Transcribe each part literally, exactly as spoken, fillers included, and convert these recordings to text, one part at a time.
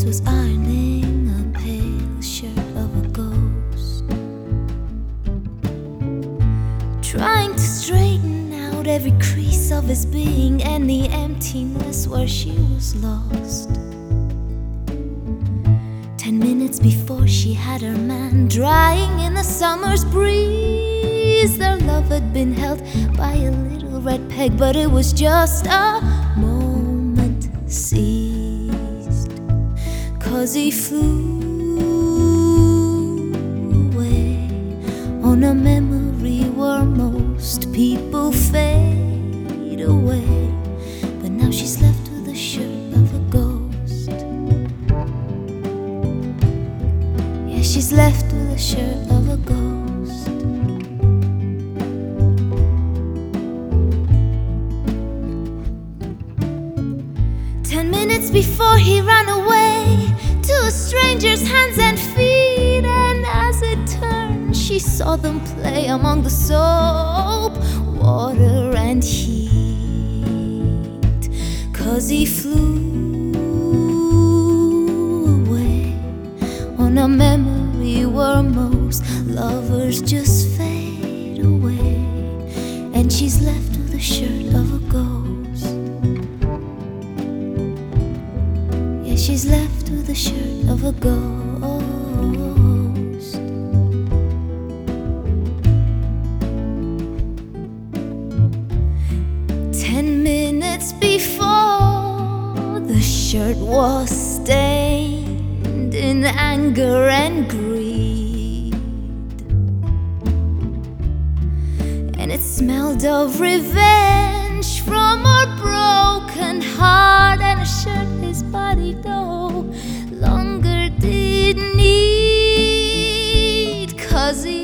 was ironing a pale shirt of a ghost, trying to straighten out every crease of his being and the emptiness where she was lost. Ten minutes before she had her man drying in the summer's breeze. Their love had been held by a little red peg, but it was just a moment seized, 'cause he flew away on a memory where most people fade away. But now she's left with the shirt of a ghost. Yeah, she's left with the shirt of a ghost. Ten minutes before he ran away to a stranger's hands and feet, and as it turned she saw them play among the soap, water and heat. 'Cause he flew away on a memory where most lovers just fade away, and she's left with the shirt of a ghost. Yeah, she's left with the shirt of a ghost. Ten minutes before, the shirt was stained in anger and greed, and it smelled of revenge from her broken heart, and a shirt his body no longer did need. 'Cause he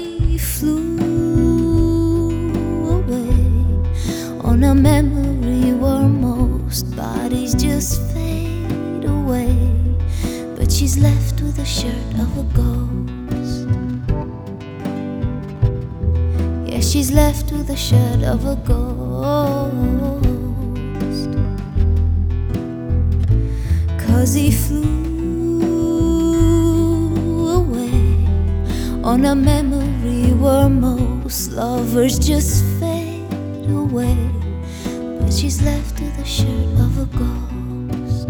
flew away on a memory where most bodies just fade away. But she's left with the shirt of a ghost. Yeah, she's left with the shirt of a ghost. 'Cause he flew away on a memory where most lovers just fade away. But she's left with the shirt of a ghost.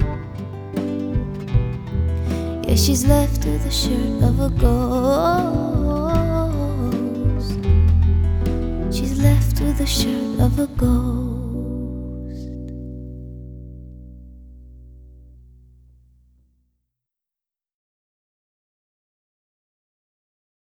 Yeah, she's left with the shirt of a ghost. She's left with the shirt of a ghost.